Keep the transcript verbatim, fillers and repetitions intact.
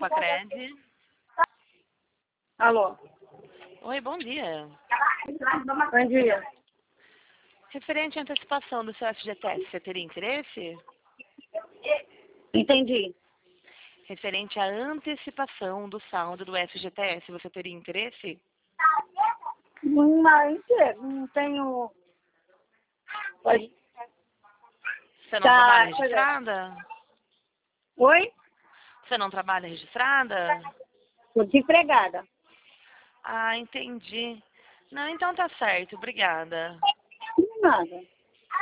Facred. Alô? Oi, bom dia. Bom dia. Referente à antecipação do seu F G T S, você teria interesse? Entendi. Referente à antecipação do saldo do F G T S, você teria interesse? Não, não tenho... Pode... Você não Tá, trabalha pois é. registrada? Oi? Você não trabalha registrada? Estou desempregada. Ah, entendi. Não, então tá certo. Obrigada. Nada.